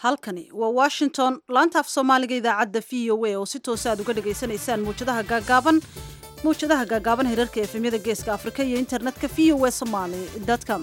halkani waa Washington laanta af Soomaaliga idaacadda VOA oo si toos ah uga dhageysanaysaan muujadaha gaagaaban hirarka efemyada Geeska Afrika iyo internetka voasomali.com.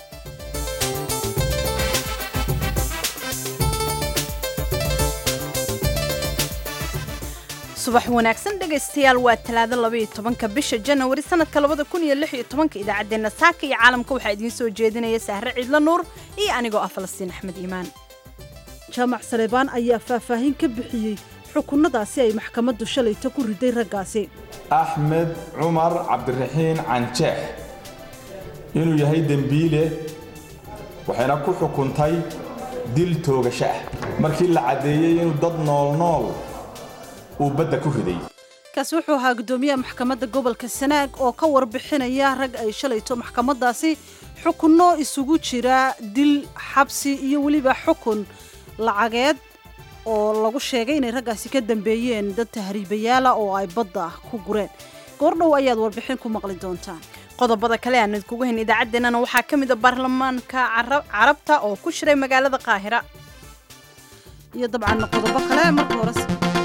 subax wanaagsan dhagaystayaal waa talaado 12 bisha January sanadka 2016 idaacadeena saaka iyo caalamka waxa idin soo jeedinaya Sahre Ciidla Nuur iyo anigoo Falastiin Axmed Iimaan. Jaamac Saleebaan ayaa faahfaahin ka bixiyay xukunnadaasi ay maxkamaddu shalayta ku riday raggaasi. Axmed Cumar Cabdiraxiin Canjeex inuu yahay dambiile waxayna ku xukuntay dil toogasho ah markii la cadeeyay inuu dad nool badda ku riday. kaas wuxuu ahaa gudoomiyaha maxkamadda gobolka Sanaag oo ka warbixinaya rag ay shalayto maxkamadaasi xukunno isugu jira dil xabsi iyo waliba xukun lacageed oo lagu sheegay inay raggaasi ka dambeeyeen dad tahriibayaal oo ay badda ku gureen. goordhow ayaad warbixin ku maqli doontaan. qodobada kale aan kugu hayn idaacadeena waxaa ka mid ah baarlamaanka carabta oo ku shiray magaalada Qaahira iyo dabcan qodobo kale marka hore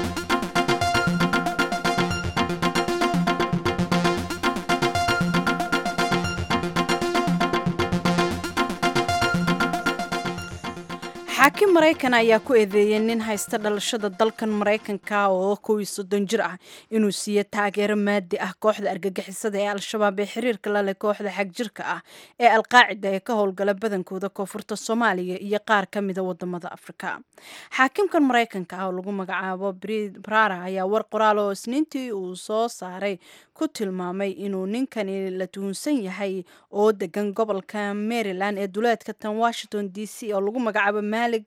xaakim Mareykan ayaa ku eedeeyay nin haysta dhalashada dalkan Mareykanka oo 30 jir ah inuu siiyo taageero maadi ah kooxda argagixisada ee Al-Shabaab ee xiriirka la leh kooxda xagjirka ah ee Al-Qaacida ee ka howlgala badankooda koonfurta Soomaaliya iyo qaar ka mid ah wadamada Afrika. xaakimkan Mareykanka oo lagu magacaabo Brara ayaa war qoraal oo Isniintii uu soo saaray ku tilmaamay inuu ninkani la tuhunsan yahay oo degan gobolka Maryland ee duleedka tan Washington DC oo lagu magacaabo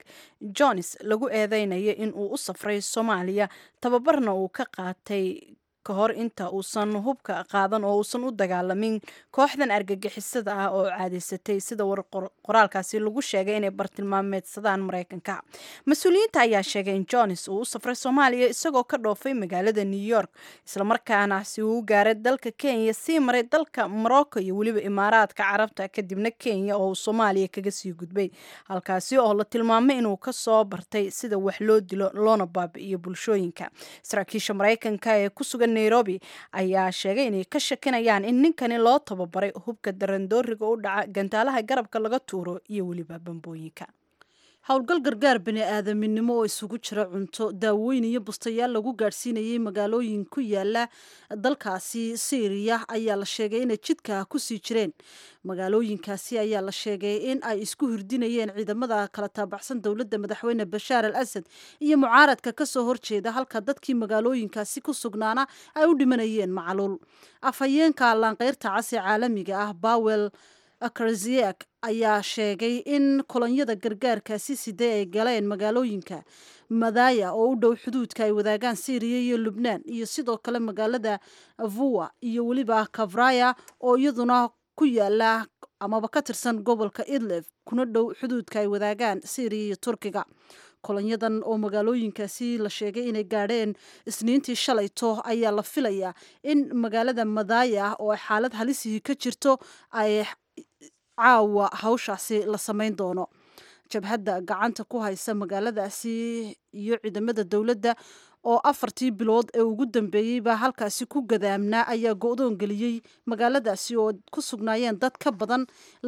Jones lagu eedeynaya in uu u safray Soomaaliya tababarna uu ka qaatay ka hor inta uusan hubka qaadan oo uusan u dagaalamin kooxdan argagixisada ah oo caadaysatay sida qoraalkaasi lagu sheegay inay bartilmaameedsadaan Mareykanka. Mas'uuliyiinta ayaa sheegay in Jones uu u safray Soomaaliya isagoo ka dhoofay magaalada New York isla markaana si uu gaaray dalka Kenya sii maray dalka Morocco iyo waliba Imaaraadka Carabta kadibna Kenya oo Soomaaliya kaga sii gudbay halkaasi oo la tilmaamay inuu ka soo bartay sida wax loo dilo loona baabi'iyo bulshooyinka. Saraakiisha Mareykanka ee ku sugan Nairobi ayaa sheegay inay ka shakinayaan in ninkani loo tababaray hubka darandooriga u dhaca gantaalaha garabka laga tuuro iyo waliba bambooyinka. howlgal gargaar bini'aadaminimo oo isugu jira cunto daawooyin iyo bustayaal lagu gaarsiinayay magaalooyin ku yaala dalkaasi Syria ayaa la sheegay inay jidka ku sii jireen. magaalooyinkaasi ayaa la sheegay in ay isku hirdinayeen ciidamada kala taabacsan dowladda madaxweyne Bashar al-Assad iyo mucaaradka ka soo horjeeda halka dadkii magaalooyinkaasi ku sugnaana ay u dhimanayeen macaluul. afhayeenka laanqeyrta cas ee caalamiga ah Bawel Akraziak ayaa sheegay in kolonyada gargaarkaasi siday ay galeen magaalooyinka Madaya oo u dhow xuduudka ay wadaagaan Syria iyo Lubnaan iyo sidoo kale magaalada Avuwa iyo waliba Kavraya oo iyaduna ku yaala amaba ka tirsan gobolka Idlib kuna dhow xuduudka ay wadaagaan Syria iyo Turkiga. kolonyadan oo magaalooyinkaasi la sheegay inay gaadheen Isniintii shalayto ayaa la filayaa in magaalada Madaya oo xaalad halis ka jirto ay caawa hawshaasi la sameyn doono. jabhadda gacanta ku haysa magaaladaasi iyo ciidamada dowladda oo 4 bilood ee ugu dambeeyayba halkaasi ku gadaamnaa ayaa go'doon geliyay magaaladaasi oo ku sugnaayeen dad ka badan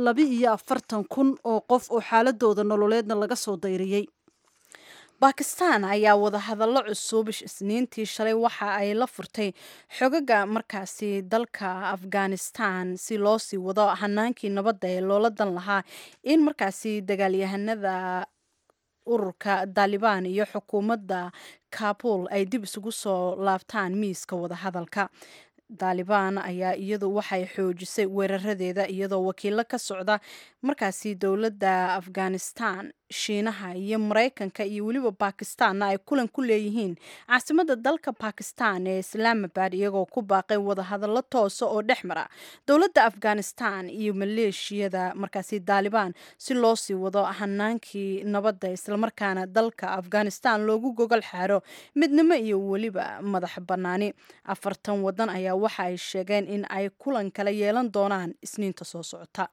42,000 oo qof oo xaaladooda nololeedna laga soo dayriyay. Pakistan ayaa wada hadallo cusub Isniintii shalay waxa ay la furtay xogaga markaasi dalka Afghanistan si loo sii wado hanaankii nabadda ee loola dan lahaa in markaasi dagaalyahanada ururka Taliban iyo xukuumadda Kabul ay dib isugu soo laabtaan miiska wada hadalka. Taliban ayaa iyadu waxay xoojisay weeraradeeda iyadoo wakiilo ka socda markaasi dowladda Afghanistan, Shiinaha iyo Mareykanka iyo waliba Pakistan ay kulan ku leeyihiin caasimadda dalka Pakistan ee Islamabad iyagoo ku baaqay wada hadallo toos oo dhexmara dowladda Afghanistan iyo maleeshiyada markaasi Taliban si loo sii wado hanaankii nabadda isla markaana dalka Afghanistan loogu gogol xaaro midnimo iyo waliba madax bannaani. 40 wadan ayaa waxa ay sheegeen in ay kulan kala yeelan doonaan Isniinta soo socota.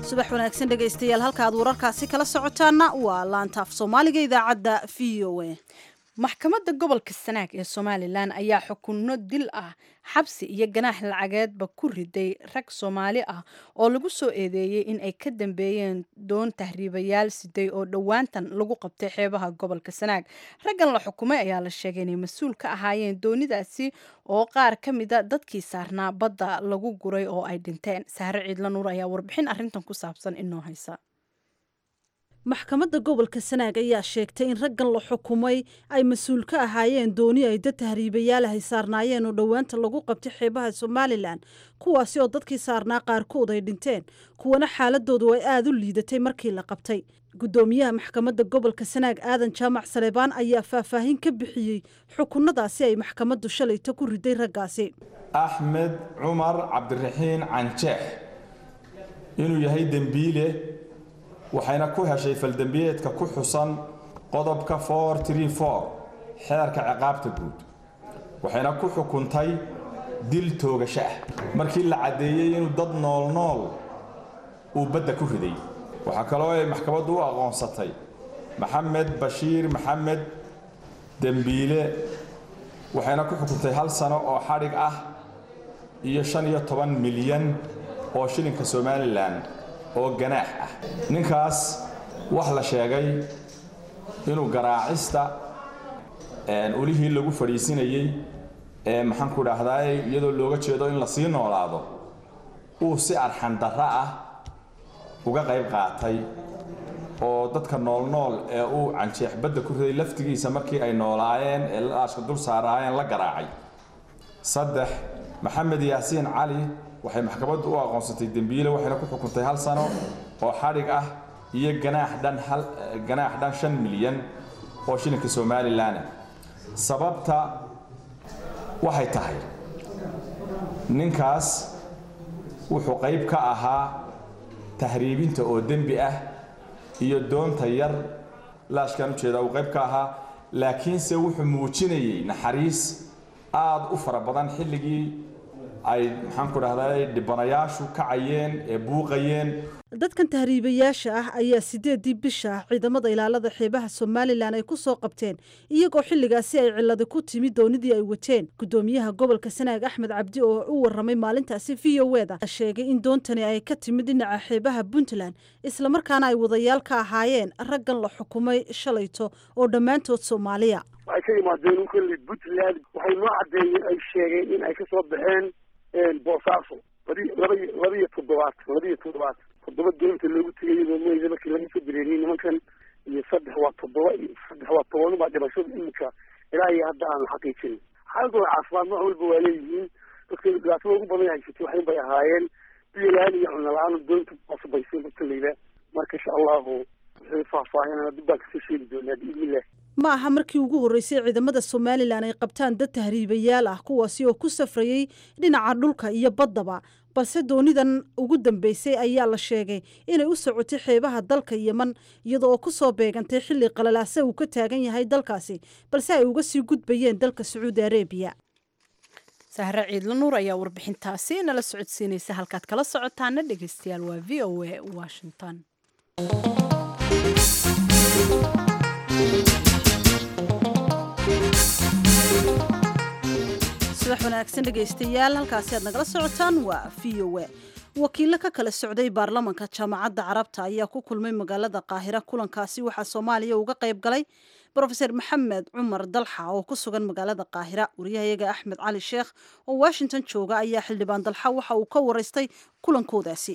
subax wanaagsan dhegaystayaal halka aad wararkaasi kala socotaana waa laanta af soomaaliga idaacadda VOA. maxkamadda gobolka Sanaag ee Somaliland ayaa xukunno dil ah xabsi iyo ganaax lacageedba ku riday rag Soomaali ah oo lagu soo eedeeyay in ay ka dambeeyeen doon tahriibayaal siday oo dhowaantan lagu qabtay xeebaha gobolka Sanaag. raggan la xukumay ayaa la sheegay inay mas'uul ka ahaayeen doonidaasi oo qaar ka mid ah dadkii saarnaa badda lagu guray oo ay dhinteen. Sahre Ciidla Nuur ayaa warbixin arrintan ku saabsan inoo haysa. maxkamadda gobolka Sanaag ayaa sheegtay in raggan la xukumay ay mas'uul ka ahaayeen dooni ay dad tahriibayaal ah saarnaayeen oo dhowaanta lagu qabtay xeebaha Somaliland, kuwaasi oo dadkii saarnaa qaarkood ay dhinteen, kuwana xaaladoodu ay aad u liidatay markii la qabtay. gudoomiyaha maxkamadda gobolka Sanaag Aadan Jaamac Saleebaan ayaa faahfaahin ka bixiyay xukunnadaasi ay maxkamaddu shalayta ku riday raggaasi. Axmed Cumar Cabdiraxiin Canjeex inuu yahay dambiile waxayna ku heshay faldambiyeedka ku xusan qodobka 434 xeerka ciqaabta guud waxayna ku xukuntay dil toogasho ah markii la cadeeyay inuu dad nool uu badda ku riday. waxa kale oo ay maxkamaddu u aqoonsatay Maxamed Bashiir Maxamed dambiile waxayna ku xukuntay 1 sano oo xadhig ah iyo 15 milyan oo shilinka Somaliland oo ganaax ah. ninkaas wax la sheegay inuu garaacista ulihii lagu fadhiisinayay maxaan ku dhaahday iyadoo looga jeedo in la sii noolaado uu si arxan darra ah uga qayb qaatay oo dadka nool ee uu Canjeex badda ku riday laftigiisa markii ay noolaayeen ee laashka dul saaraayeen la garaacay. 3 Maxamed Yaasiin Cali waxay maxkamaddu u aqoonsatay dambiile waxayna ku xukuntay 1 sano oo xadhig ah iyo ganaax dhan 5 milyan oo shilinka Somaliland. sababta waxay tahay ninkaas wuxuu qayb ka ahaa tahriibinta oo dambi ah iyo doonta yar laashkan u jeeda uu qayb ka ahaa, laakiin se wuxuu muujinayay naxariis aad u fara badan xilligii ay maxaan ku dhaahday dhibanayaashu kacayeen ee buuqayeen. dadkan tahriibayaasha ah ayaa 8 bisha ciidamada ilaalada xeebaha Somaliland ay ku soo qabteen iyagoo xilligaasi ay cilad ku timid doonidii ay wateen. gudoomiyaha gobolka Sanaag Axmed Cabdi oo u waramay maalintaasi VOA-da sheegay in doontani ay ka timid dhinaca xeebaha Puntland isla markaana ay wadayaal ka ahaayeen raggan la xukumay shalayto oo dhammaantood Soomaaliya. waxay ka yimaadeen kulli Puntland waxay noo cadeeyeen ay sheegeen in ay ka soo baxeen Boosaaso labaiyo toddobaad doonta loogu tegay meeyada markii laga soo bireeyay nimankan iyo 3 waa 7 baa dhimashada imika ilaa iyo hadda aan xaqiijin. xaaladooda caafimaad nooc walba waa leeyihiin dadka dhibaatada ugu badan haysatay waxay bay ahaayeen biyo la'aan iyo cunno la'aan doonta qasbaysan dadka leeyahay. marka insha Allahu waxay faahfaahinayaan dib baa ka soo sheegi doonaa biidnillah. ma aha markii ugu horeysay ciidamada Somaliland ay qabtaan dad tahriibayaal ah kuwaasi oo ku safrayay dhinaca dhulka iyo baddaba, balse doonidan ugu dambeysay ayaa la sheegay inay u socotay xeebaha dalka Yemen iyadoo ku soo beegantay xilli qalalaase uu ka taagan yahay dalkaasi, balse ay uga sii gudbayeen dalka Saudi Arabia. Sahre Ciidla Nuur ayaa warbixintaasi nala socodsiinaysa. halkaad kala socotaana dhegeystayaal waa VOA Washington. subax wanaagsan dhegaystayaal halkaasi aad nagala socotaan waa VOA. wakiilo ka kala socday baarlamaanka jaamacadda carabta ayaa ku kulmay magaalada Qaahira. kulankaasi waxaa Soomaaliya uga qayb galay Professor Maxamed Cumar Dalxa oo ku sugan magaalada Qaahira. wariyahayaga Axmed Cali Sheekh oo Washington jooga ayaa xildhibaan Dalxa waxa uu ka wareystay kulankoodaasi.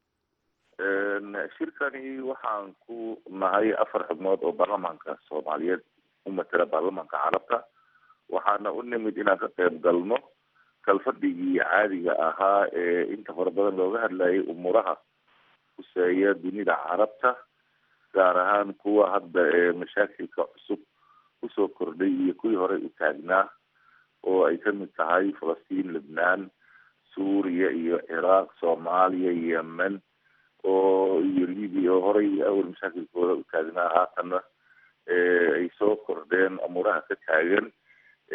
shirkani waxaan ku nahay 4 xubnood oo baarlamaanka Soomaaliyeed u matala baarlamaanka carabta, waxaana u nimid inaan ka qayb galno kalfadhigii caadiga ahaa ee inta fara badan looga hadlayay umuuraha kuseeya dunida carabta, gaar ahaan kuwa hadda ee mashaakilka cusub kusoo kordhay iyo kuwii horey u taagnaa oo ay ka mid tahay Falastiin, Lebnaan, Suuriya iyo Ciraaq, Soomaaliya, Yemen iyo Libiya oo horey awal mashaakilkooda u taagnaa, haatana ay soo kordheen umuuraha ka taagan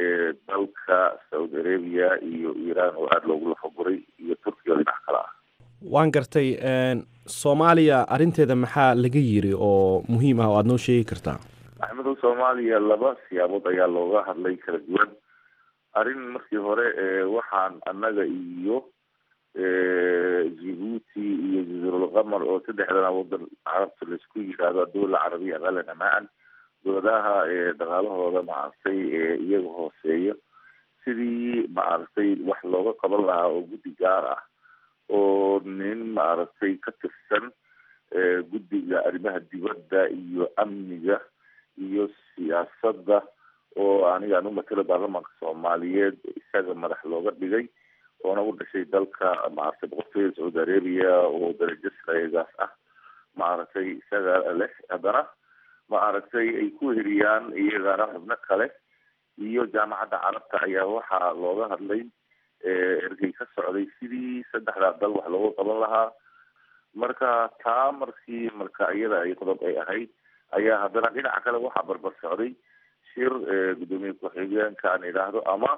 dalka Saudi Arabia iyo Iran oo aad loogu lafaguray iyo Turkiga dhinac kale ah. waan gartay. Soomaaliya arrinteeda maxaa laga yiri oo muhiim ah oo aada noo sheegi kartaa? axmedow, soomaaliya laba siyaabood ayaa looga hadlay kala duwan. arrin markii hore waxaan annaga iyo jibuuti iyo jaziirul qamar oo saddexdana wadan carabta laisku yidhaahdo dowla carabiya aqalan amaan dowladaha dhaqaalahooda maaragtay iyaga hooseeya, sidii maaragtay wax looga qaban lahaa oo guddi gaar ah oo nin maaragtay ka tirsan guddiga arrimaha dibadda iyo amniga iyo siyaasadda oo aniga anu matala baarlamaanka soomaaliyeed isaga madax looga dhigay, oona u dhashay dalka maaragtay boqortooyada sacuudi arabia oo darajo sareegaas ah maaragtay isaga leh. haddana maaragtay ay ku heliyaan iyagana xubno kale iyo jaamacadda carabta ayaa waxaa looga hadlay ergey ka socday sidii saddexdaa dal wax looga qaban lahaa. marka taa marka iyada ay qodob ay ahayd ayaa haddana dhinaca kale waxaa barbar socday shir gudoomiye ku-xigeenka aan idhaahdo ama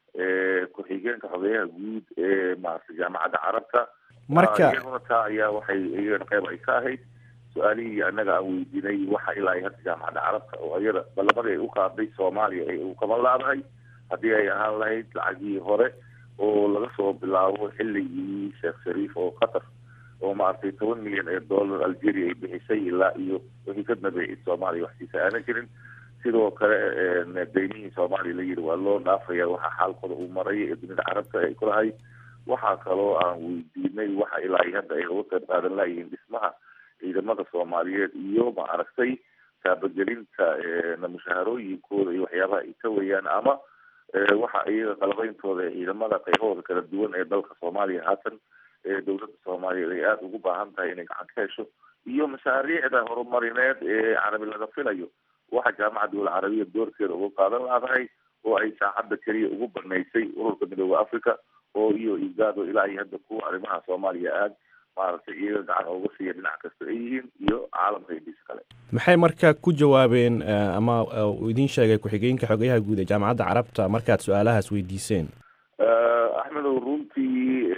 ku-xigeenka xogeyaha guud ee maaragtay jaamacadda carabta. marka iyaguna taa ayaa waxay iyagana qeyb ay ka ahayd su-aalihii annaga aan weydiinay waxa ilaa ay hadda jaamacadda carabta oo iyada ballamadii ay u qaaday soomaaliya ay u qaban laadahay, haddii ay ahaan lahayd lacagii hore oo laga soo bilaabo xilligii sheekh shariif oo qatar oo maaragtay 10 milyan ee dollar Algeria ay bixisay ilaa iyo wixii ka dambeeyay Soomaaliya wax siisa aan jirin. sidoo kale deynihii Soomaaliya la yiri waa loo dhaafaya waxa xaalkooda uu maray ee dunida carabta ay ku lahayd. waxaa kaloo aan weydiinay waxa ilaa hadda ay uga qayb qaadan lahayiin dhismaha ciidamada Soomaaliyeed iyo maaragtay taabagelinta mushaharooyinkooda iyo waxyaabaha ay ka weeyaan ama waxa iyaga qalabeyntooda ciidamada qaybahooda kala duwan ee dalka Soomaaliya haatan dowladda Soomaaliya ay aada ugu baahan tahay inay gacan ka hesho iyo mashaariicda horumarineed ee carabi laga filayo waxa jaamacadda dowla carabiya doorkeeda uga qaadan laadahay oo ay saacadda keliya ugu banaysay ururka midooda Africa oo iyo igaado ilaa iyo hadda kuwa arrimaha Soomaaliya aad maaragtay iyaga gacan uga siiya dhinac kasta ay yihiin iyo caalamka intiisa kale. maxay marka ku jawaabeen ama uu idin sheegay ku-xigeenka xogeyaha guud ee jaamacadda carabta markaad su-aalahaas weydiiseen? axmedow, runtii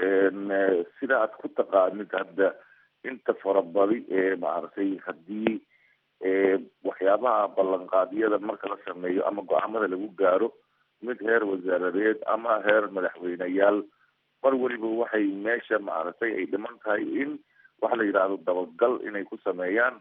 sida aad ku taqaanid hadda inta farabadi ee maaragtay haddii waxyaabaha ballanqaadyada marka la sameeyo ama go-aamada lagu gaaro mid heer wasaaradeed ama heer madaxweyneyaal, mar waliba waxay meesha maaragtay ay dhiman tahay in waxa la yidhaahdo dabagal inay ku sameeyaan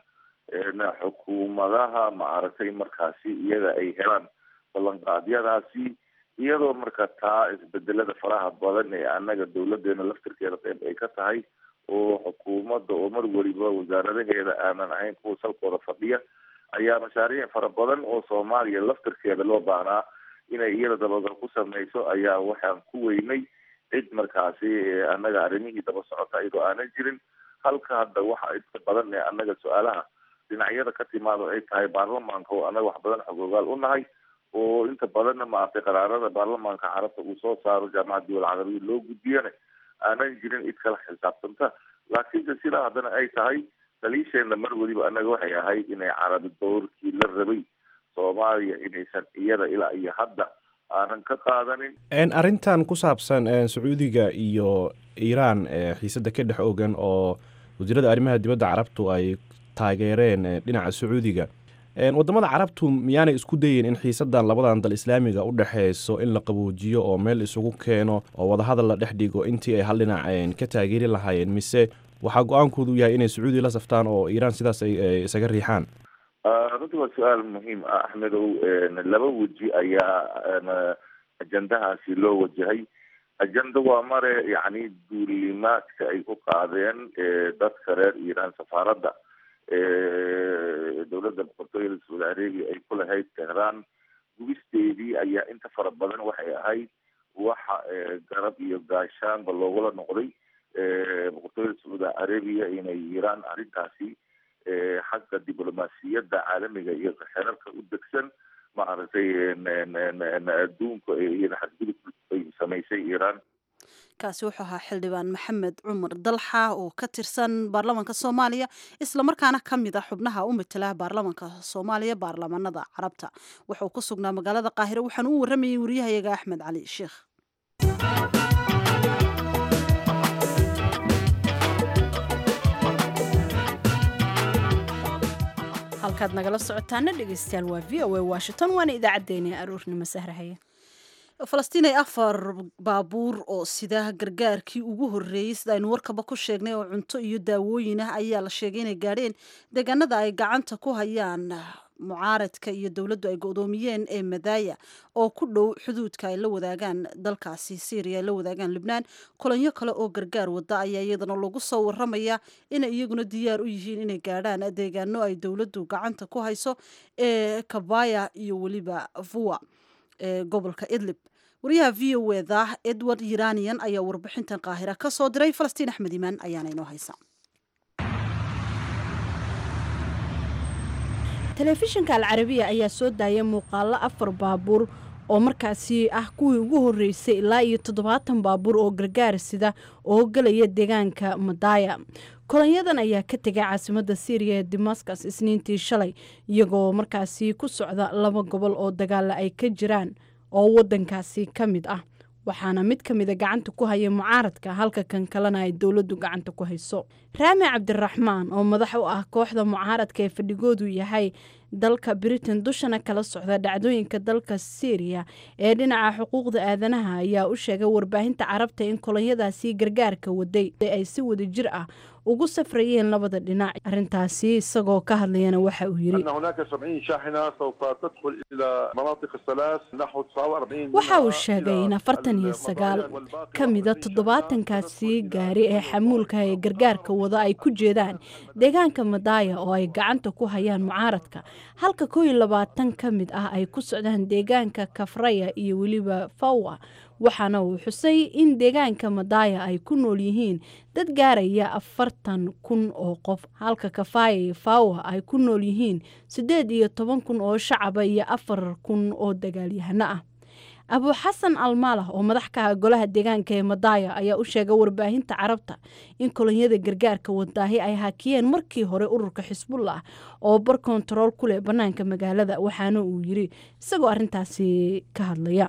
xukuumadaha maaragtay markaasi iyaga ay helaan ballanqaadyadaasi, iyadoo marka taa isbedelada faraha badan ee annaga dowladeena laftirkeeda qeyb ay ka tahay oo xukuumadda oo mar waliba wasaaradaheeda aanan ahayn kuwa salkooda fadhiya ayaa mashaariic fara badan oo Soomaaliya laftirkeeda loo baahnaa inay iyada dabagal ku sameyso ayaa waxaan ku weynay cid markaasi annaga arrimihii daba socota iyadoo aanan jirin. halka hadda waxa inta badan ee annaga su-aalaha dhinacyada ka timaado ay tahay baarlamaanka oo annaga wax badan xogoogaal u nahay oo inta badanna maaragtay qaraarada baarlamaanka carabta uu soo saaro jaamacadda dowla carabiya loo gudbiyana aanan jirin cid kala xisaabtanta. laakiinse sidaa haddana ay tahay daliisheena mar waliba annaga waxay ahayd inay carabi doorkii la rabay Soomaaliya inaysan iyada ilaa iyo hadda aanan ka qaadanin. arrintan ku saabsan Sacuudiga iyo Iiraan xiisada ka dhex ogan oo wasiirada arrimaha dibadda carabtu ay taageereen dhinaca Sacuudiga, wadamada carabtu miyaanay isku dayeen in xiisadan labadan dal islaamiga u dhaxeyso in la qaboojiyo oo meel isugu keeno oo wadahadal la dhex dhigo intii ay hal dhinac ka taageeri lahaayeen, mise waxaa go-aankoodu yahay inay Sacuudi la saftaan oo Iiraan sidaas ay isaga riixaan? runtii waa su-aal muhiim ah axmedow. laba weji ayaa ajendahaasi loo wajahay. ajenda waa mare yacni duulimaadka ay ku qaadeen dadka reer Iiraan safaaradda dowladda boqortooyada Sacuudi Arabia ay ku lahayd Tehran gubisteedii ayaa inta fara badan waxay ahayd waxa garab iyo gaashaanba loogula noqday boqortooyada Sacuudi Arabia inay Iiraan arrintaasi xagga diblomaasiyadda caalamiga iyo xeerarka u degsan maaragtay adduunka iyada xadgudub ay samaysay Iiraan. kaasi wuxuu ahaa xildhibaan maxamed cumar dalxa oo ka tirsan baarlamaanka Soomaaliya isla markaana ka mid ah xubnaha u matala baarlamaanka Soomaaliya baarlamaanada carabta. wuxuu ku sugnaa magaalada Qaahire waxaan u waramayay wariyahayaga Axmed Cali Sheekh. halkaad nagala socotaana dhegeystayaal waa v o a washington waana idaacaddeenii aroornimo sahrahaye falastiin ay 4 baabuur oo sida gargaarkii ugu horreeyey sida aynu warkaba ku sheegnay oo cunto iyo daawooyin ah ayaa la sheegay inay gaadheen deegaanada ay gacanta ku hayaan mucaaradka iyo dowladdu ay go'doomiyeen ee Madaaya oo ku dhow xuduudka ay la wadaagaan dalkaasi Syria ay la wadaagaan Lebanon kolonyo kale oo gargaar wada ayaa iyadana lagu soo waramaya in iyaguna diyaar u yihiin inay gaadhaan deegaano ay dowladdu gacanta ku hayso ee Kabaya iyo waliba Fua ee gobolka Idlib wariyaha VOA-da Edward Iranian ayaa warbixintan Qaahira ka soo diray Falastiin Axmed Imaan ayaana inoo haysa telefishinka Al-Carabiya ayaa soo daayay muuqaalo 4 baabuur oo markaasi ah kuwii ugu horeysay ilaa iyo 70 baabuur oo gargaar sida oo galaya deegaanka Madaaya kolonyadan ayaa ka tagay caasimadda Syria ee Damascus isniintii shalay iyagoo markaasi ku socda 2 gobol oo dagaal ay ka jiraan oo wadankaasi ka mid ah waxaana mid ka mid ah gacanta ku haya mucaaradka halka kan kalena ay dawladdu gacanta ku hayso Raami Cabdiraxmaan oo madax u ah kooxda mucaaradka ee fadhigoodu yahay dalka Britain dushana kala socda dhacdooyinka dalka Syria ee dhinaca xuquuqda aadanaha ayaa u sheegay warbaahinta Carabta in kolonyadaasi gargaarka waday ay si wada jir ah ugu safrayeen labada dhinac arintaasi isagoo ka hadlayana waxa uu yiri waxa uu sheegay in 49 kamida 70kaasi gaari ee xamuulka ee gargaarka wada ay ku jeedaan deegaanka Madaaya oo ay gacanta ku hayaan mucaaradka halka 22 kamid ah ay ku socdaan deegaanka Kafraya iyo waliba Fawa waxaana uu xusay in deegaanka Madaaya ay ku nool yihiin dad gaaraya 40,000 oo qof halka Kafaya iyo Fawa ay ku nool yihiin 18,000 oo shacab iyo 4,000 oo dagaalyahano ah Abu Hassan Al-Malah oo madax ka ah golaha deegaanka ee Madaaya ayaa u sheegay warbaahinta Carabta in kolonyada gargaarka wadaahi ay hakiyeen markii hore ururka Xisbullah oo bar control ku leh banaanka magaalada waxaana uu yiri isagoo arintaasi ka hadlaya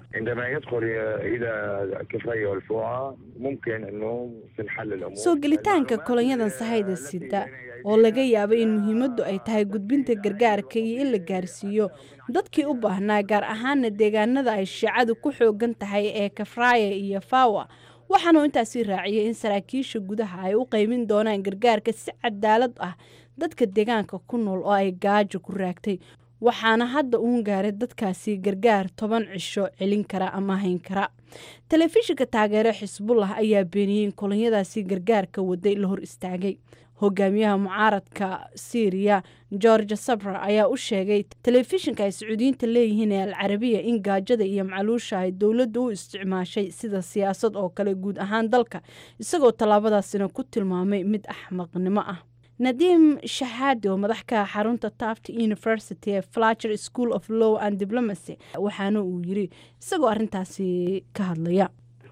soo gelitaanka kolonyadan sahayda sida oo laga yaabo in muhiimadu ay tahay gudbinta gargaarka iyo in la gaarsiiyo dadkii u baahnaa gaar ahaan deegaanada ay shacadu ku xoogan tahay ee Kafraya iyo Fawa waxaana intaasi raaciyay in saraakiisha gudaha ay u qaybin doonaan gargaarka si cadaalad ah dadka deegaanka ku nool oo ay gaajo ku raagtay waxaana hadda uun gaaray dadkaasi gargaar 10 cisho celin kara ama hayn kara telefishinka taageero Xisbullah ayaa beeniyay in kolonyadaasi gargaarka waday la hor istaagay hogaamiyaha mucaaradka Syria George Sabra ayaa u sheegay telefishinka ay Sacuudiyiinta leeyihiin ee Al-Carabiya in gaajada iyo macluusha ay dawladdu u isticmaashay sida siyaasad oo kale guud ahaan dalka isagoo talaabadaasina ku tilmaamay mid axmaqnimo ah Nadim Shahadi oo madax ka ah xarunta Taft University ee Fletcher School of Law and Diplomacy waxaana uu yiri isagoo arintaasi ka hadlaya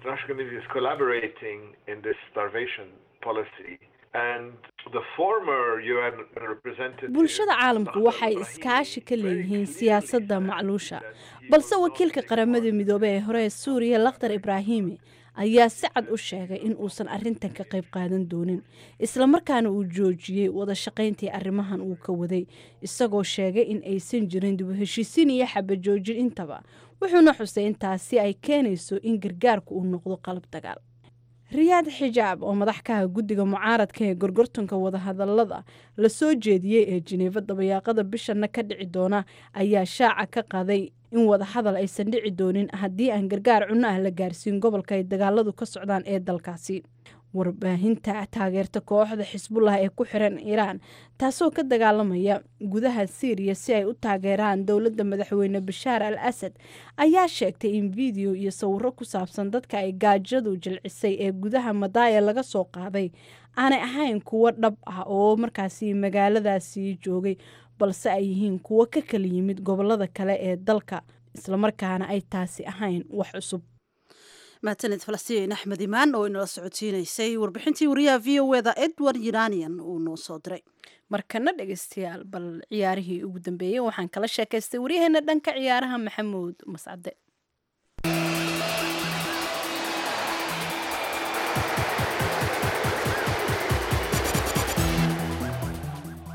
bulshada caalamku waxay iskaashi ka leeyihiin siyaasadda macluusha balse wakiilka qaramada midoobay ee hore ee Suuriya Lakhdar Ibrahimi ayaa si cad u sheegay in uusan arintan ka qayb qaadan doonin isla markaana uu joojiyay wada shaqayntii arrimahan uu ka waday isagoo sheegay in aysan jirin dib u heshiisiin iyo xabad joojin intaba wuxuuna xusay in taasi ay keenayso in gargaarku uu noqdo qalab dagaal Riyad Xijaab oo madax ka ah guddiga mucaaradka ee gorgortanka wada hadallada la soo jeediyay ee Geneva dabayaaqada bishana ka dhici doona ayaa shaaca ka qaday in wada hadal aysan dhici doonin haddii aan gargaar cunno ah la gaarsiin gobolka ay dagaaladu ka socdaan ee dalkaasi warbaahinta taageerta kooxda Xisbullah ee ku xiran Iran taasoo ka dagaalamaya gudaha Syria si ay u taageeraan dawladda madaxweyne Bashar al-Assad ayaa sheegtay in video iyo sawirro ku saabsan dadka ay gaajadu jilcisay ee gudaha Madaaya laga soo qaaday aanay ahayn kuwo dhab ah oo markaasi magaaladaasi joogay balse ay yihiin kuwo ka kala yimid gobolada kale ee dalka isla markaana ay taasi ahayn wax cusub maatanid Falastiin Axmed Imaan oo inoo socodsiinaysay warbixintii wariyaha VOA-da Edward Iranian uu noo soo diray markana dhageystayaal bal ciyaarihii ugu dambeeyay waxaan kala sheekaystay wariyaheena dhanka ciyaaraha Maxamuud Mascade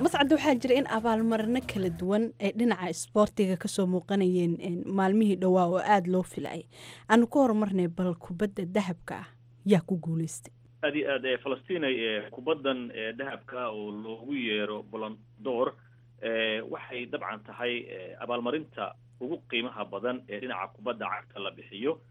mascad waxaa jira in abaalmarino kala duwan ay dhinaca isboortiga kasoo muuqanayeen maalmihii dhowaa oo aada loo filayay aanu ka horumarnay bal kubadda dahabka ah yaa ku guulaystay aad iyo aad falastinay kubaddan dahabka oo loogu yeero bolondoor waxay dabcan tahay abaalmarinta ugu qiimaha badan ee dhinaca kubadda cagta la bixiyo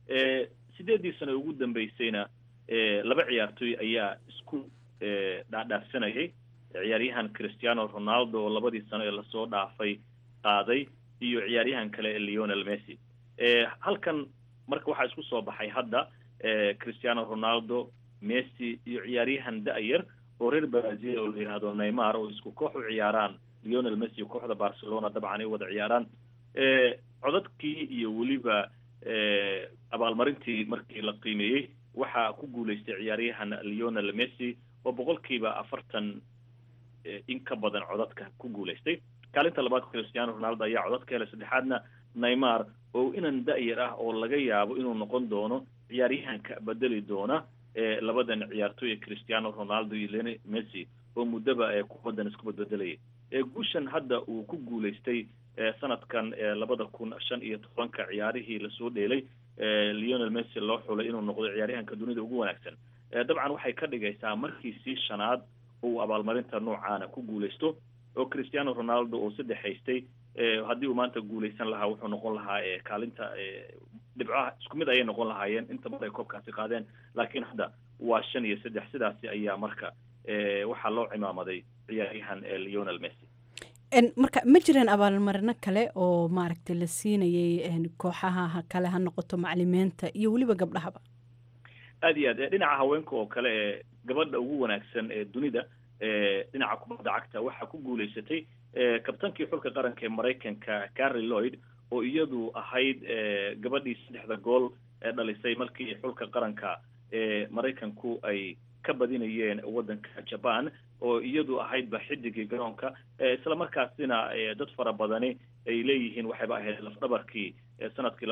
8 sano ugu dambeysayna 2 ciyaartoy ayaa isku dhaadhaafsanayay ciyaaryahan Cristiano Ronaldo oo 2 sano ee lasoo dhaafay qaaday iyo ciyaaryahan kale Lionel Messi halkan marka waxaa isku soo baxay hadda Cristiano Ronaldo Messi iyo ciyaaryahan da'yar oo reer Brazil oo la yiraahdo Neymar oo isku koox u ciyaaraan Lionel Messi kooxda Barcelona dabcan ay wada ciyaaraan codadkii iyo waliba abaalmarintii markii la qiimeeyay waxa ku guuleystay ciyaaryahan Lionel Messi oo 40% in ka badan codadka ku guuleystay kaalinta labaad Cristiano Ronaldo ayaa codadka helay saddexaadna Neymar oo inan da'yar ah oo laga yaabo inuu noqon doono ciyaaryahanka bedeli doona labadan ciyaartoy Cristiano Ronaldo iyo Lionel Messi oo mudaba kubaddan isku bedelayay guushan hadda uu ku guuleystay sanadkan 2015 ciyaarihii la soo dheelay Lionel Messi loo xulay inuu noqdo ciyaaryahanka dunida ugu wanaagsan dabcan waxay ka dhigaysaa markii shanaad oo abaalmarinta noocaana ku guuleysto oo Cristiano Ronaldo oo saddexaystay haddii uu maanta guuleysan lahaa wuxuu noqon lahaa kaalinta dhibcaha isku mid ayay noqon lahaayeen inta badan ay koobkaasi qaadeen laakiin hadda waa 5 iyo 3 sidaasi ayaa marka waxaa loo cimaamaday ciyaaryahan Lionel Messi marka ma jireen abaalmarino kale oo maaragtay la siinayay kooxaha kale ha noqoto macallimiinta iyo waliba gabdhahaba aad iyo aad dhinaca haweenka oo kale gabadha ugu wanaagsan ee dunida dhinaca kubadda cagta waxa ku guuleysatay kabtankii xulka qaranka ee Mareykanka Carrie Lloyd oo iyadu ahayd gabadhii 3 gool dhalisay markii xulka qaranka ee Mareykanku ay ka badinayeen wadanka Japan oo iyadu ahayd xidigii garoonka isla markaasina dad fara badani ay leeyihiin waxayba ahayd lafdhabarkii sanadkii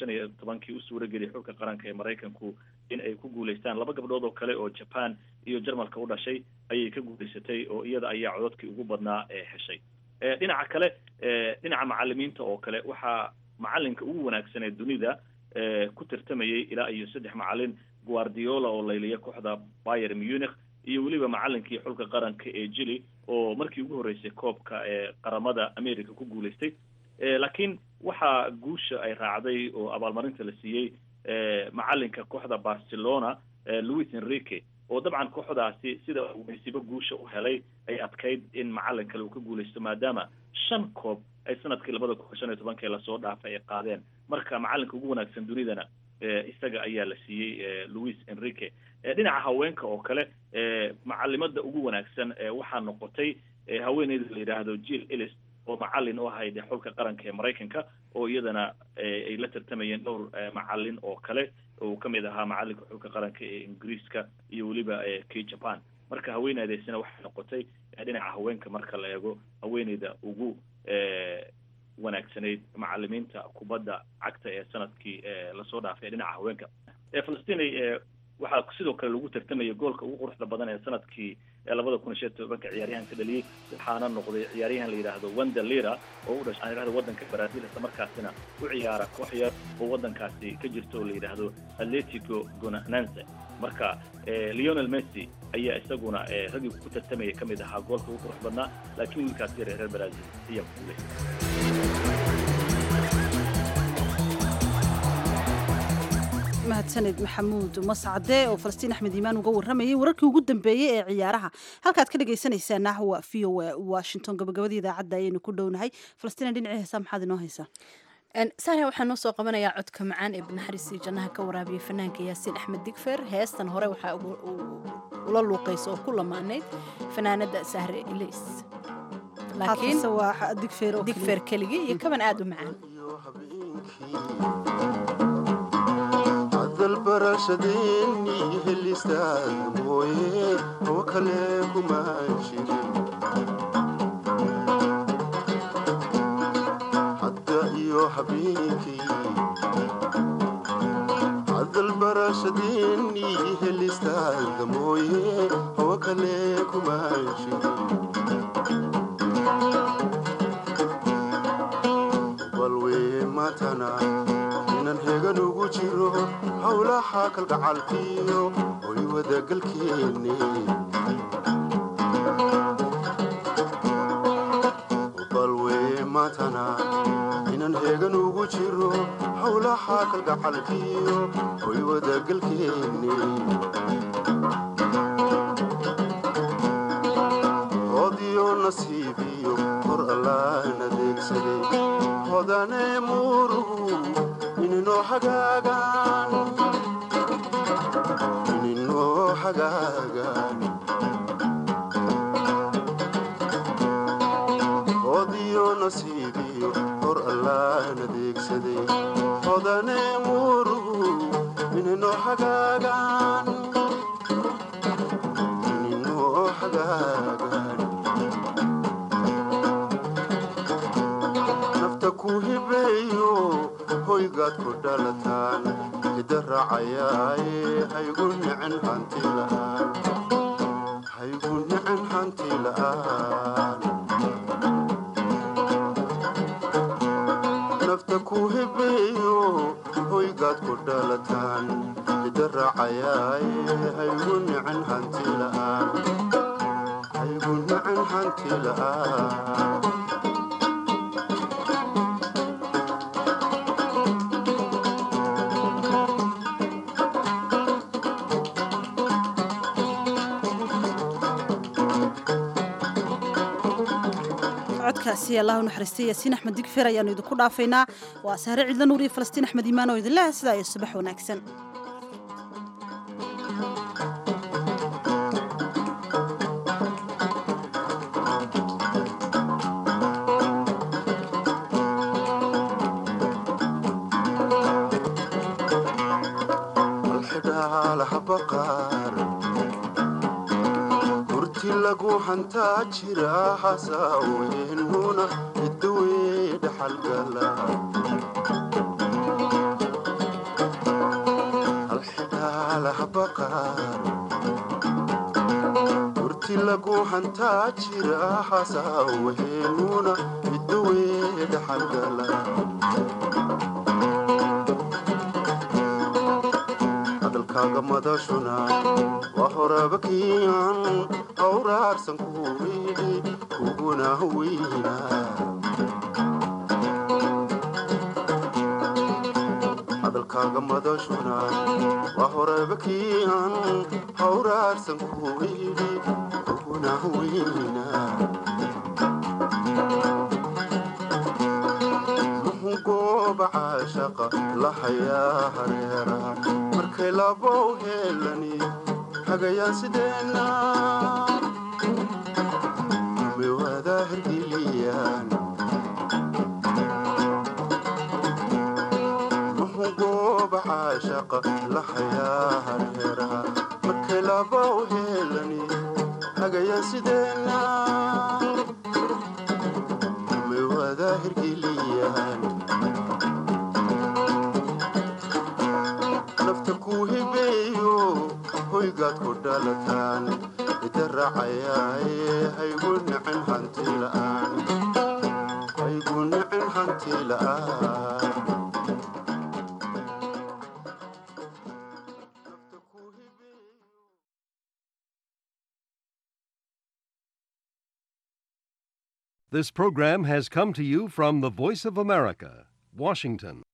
2015 u suurageliyay xulka qaranka ee Mareykanku in ay ku guuleystaan 2 gabdhood oo kale oo Japan iyo Jarmalka u dhashay ayay ka guuleysatay oo iyada ayaa codadkii ugu badnaa heshay dhinaca kale dhinaca macallimiinta oo kale waxa macallinka ugu wanaagsan ee dunida ku tartamayay ilaa iyo 3 macallin Guardiola oo leyliyay kooxda Bayern Munich iyo waliba macallinkii xulka qaranka ee Chile oo markii ugu horeysay koobka qaramada America ku guuleystay laakiin waxa guusha ay raacday oo abaalmarinta la siiyay macallinka kooxda Barcelona Luis Enrique oo dabcan kooxdaasi sida uu Messi-ba guusha u helay ay adkayd in macallin kale uu ka guuleysto maadaama 5 koob ay sanadkii 2015 la soo dhaafay ay qaadeen marka macallinka ugu wanaagsan dunidana isaga ayaa la siiyay Luis Enrique dhinaca haweenka oo kale macallimada ugu wanaagsan waxaa noqotay haweeneyda la yiraahdo Jill Ellis oo macallin oo ahayd xulka qaranka ee Mareykanka oo iyadana ay la tartamayeen dhowr macallin oo kale oo kamid ahaa macallinka xulka qaranka ee Ingiriiska iyo waliba ka Japan marka haweeneydaasina waxay noqotay dhinaca haweenka marka la eego haweeneyda ugu wanaagsaneyd macallimiinta kubadda cagta ee sanadkii la soo dhaafay dhinaca haweenka Falastiin waxaa sidoo kale lagu tartamay goolka ugu quruxda badan ee sanadkii 2015 ciyaaryahanka dhaliyay waxaana noqday ciyaaryahan la yiraahdo Wanda Lira oo u dhashay wadanka Brazil isla markaasina u ciyaara koox yar oo wadankaasi ka jirto la yiraahdo Atletico Goianiense marka Lionel Messi ayaa isaguna ragii ku tartamay kamid ahaa goolka ugu quruxda badnaa laakiin wiilkaasi reer Brazil ayaa ku guuleystay mahadsaned maxamuud mascade oo Falastiin Axmed Iimaan uga waramayay wararkii ugu dambeeyay ee ciyaaraha halkaad ka dhageysanaysaa nahwa VOA Washington gabagabadii idaacadda ayaynu ku dhownahay Falastiin dhinaca heesaa maxaad inoo haysaa saare waxaa noo soo qabanayaa codka macaan ee banaxariisi jannaha ka waraabiyay fanaanka Yaasiin Axmed Digfer heestan hore waxaa ula luuqayso oo ku lamaanayd fanaanada Sahre Ilays laakiin waa Digfer keligii iyo kaban aad u macaan dalbarashadeenni helistaad mooye oo kale kuma jirin hadda iyo habeenkii dalbarashadeenni helistaad mooye oo kale kuma jirin maantana inan hegan ugu jiro howlaha kalgacalkiyo hoy wadagalkeenne balweye maantana inan hegan ugu jiro howlaha kalgacalkiyo hoy wadagalkeenne hodiyo nasiibiyo hor allaan adeegsaday hodane muruhu ininoo hagaagaan hodiyo nasiibiyo hor allaan adeegsaday hodane muruhu ininoo hagaagaan nafta ku hibeeyo hoygaad ku dhalataan hida raacayaaye haygu nicin hanti la'aan nafta ku hibeeyo hoygaad ku dhalataan hida raacayaaye haygu nicin hanti la'aan codkaasi allah u naxariistay yaasiin axmed digfeer ayaanu idinku dhaafaynaa waa sahre cidla nuur iyo falastiin axmed iimaan oo idinleha sidaa iyo subax wanaagsan lagu hantaa jira hasaaweennuna idawee dhaxalgala halxidhaalaha baqaar urti lagu hantaa jira hasaaweennuna idawee dhaxalgala hadalkaaga madashuna waa horaba kiican awraarsan kuwii kuguna weyna hadalkaaga madashuna waa horaba kiican awraarsan kuwii kuguna weyna muhugooba caashaqa lahayaa hareera markay labow heelani hagayaan sideenna miwada hirgiliyaan muhugooba caashaqa lahayaa hareera markay labow heelani hagayaan sideenna miwada hirgiliyaan nafta ku hibeeyo hoygaad ku dhalataan ida raacayaaye haygu nicin hanti la'aan This program has come to you from the Voice of America, Washington.